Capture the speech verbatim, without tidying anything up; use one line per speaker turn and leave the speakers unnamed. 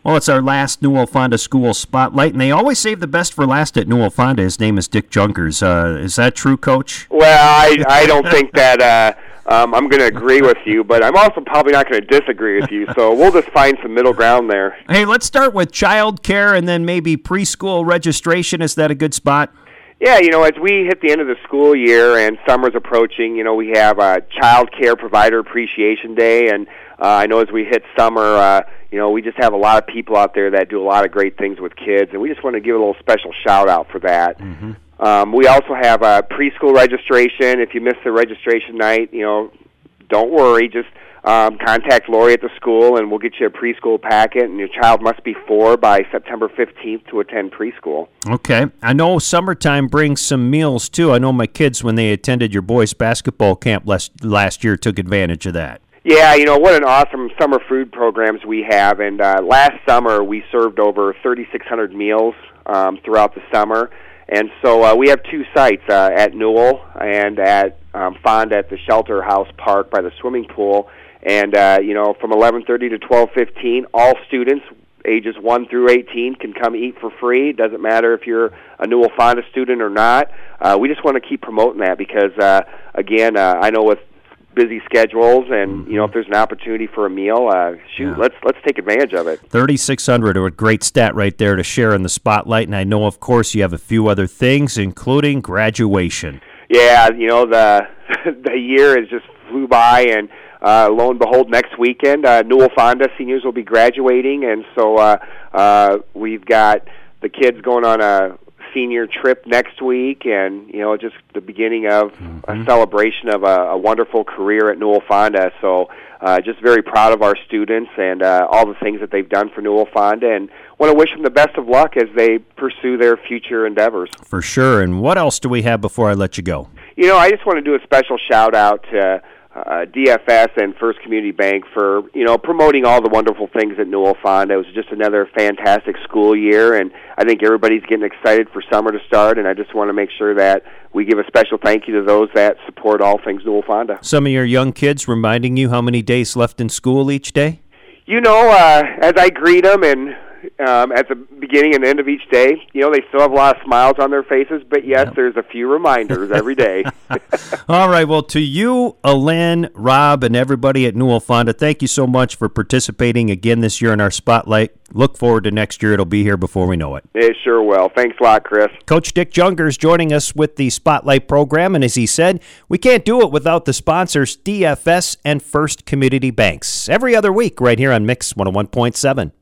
Well, it's our last Newell Fonda School Spotlight, and they always save the best for last at Newell Fonda. His name is Dick Junkers. Uh, is that true, Coach?
Well, I, I don't think that uh, um, I'm going to agree with you, but I'm also probably not going to disagree with you, so we'll just find some middle ground there.
Hey, let's start with child care and then maybe preschool registration. Is that a good spot?
Yeah, you know, as we hit the end of the school year and summer's approaching, you know, we have a Child Care Provider Appreciation Day, and uh, I know as we hit summer, uh, you know, we just have a lot of people out there that do a lot of great things with kids, and we just want to give a little special shout-out for that. Mm-hmm. Um, we also have a preschool registration. If you miss the registration night, you know, don't worry, just Um, contact Lori at the school, and we'll get you a preschool packet, and your child must be four by September fifteenth to attend preschool.
Okay. I know summertime brings some meals, too. I know my kids, when they attended your boys' basketball camp last, last year, took advantage of that.
Yeah, you know, what an awesome summer food programs we have, and uh, last summer we served over thirty-six hundred meals um, throughout the summer, and so uh, we have two sites uh, at Newell and at um, Fonda at the Shelter House Park by the swimming pool. And, uh, you know, from eleven thirty to twelve fifteen, all students ages one through eighteen can come eat for free. It doesn't matter if you're a Newell Fonda student or not. Uh, we just want to keep promoting that because, uh, again, uh, I know with busy schedules and, you know, if there's an opportunity for a meal, uh, shoot, yeah. let's let's take advantage of it.
thirty-six hundred, a great stat right there to share in the spotlight. And I know, of course, you have a few other things, including graduation.
Yeah, you know, the the year has just flew by, and Uh, lo and behold, next weekend, uh, Newell Fonda seniors will be graduating, and so uh, uh, we've got the kids going on a senior trip next week, and, you know, just the beginning of mm-hmm. a celebration of a, a wonderful career at Newell Fonda. So uh, just very proud of our students and uh, all the things that they've done for Newell Fonda, and want to wish them the best of luck as they pursue their future endeavors.
For sure. And what else do we have before I let you go?
You know, I just want to do a special shout-out to Uh, D F S and First Community Bank for, you know, promoting all the wonderful things at Newell Fonda. It was just another fantastic school year, and I think everybody's getting excited for summer to start, and I just want to make sure that we give a special thank you to those that support all things Newell Fonda.
Some of your young kids reminding you how many days left in school each day?
You know, uh, as I greet them and Um, at the beginning and end of each day, you know, they still have a lot of smiles on their faces, but yes, yep. there's a few reminders every day.
All right, well, to you, Alen, Rob, and everybody at Newell Fonda, thank you so much for participating again this year in our Spotlight. Look forward to next year. It'll be here before we know it.
It sure will. Thanks a lot, Chris.
Coach Dick Junkers joining us with the Spotlight program, and as he said, we can't do it without the sponsors D F S and First Community Banks. Every other week right here on Mix one oh one point seven.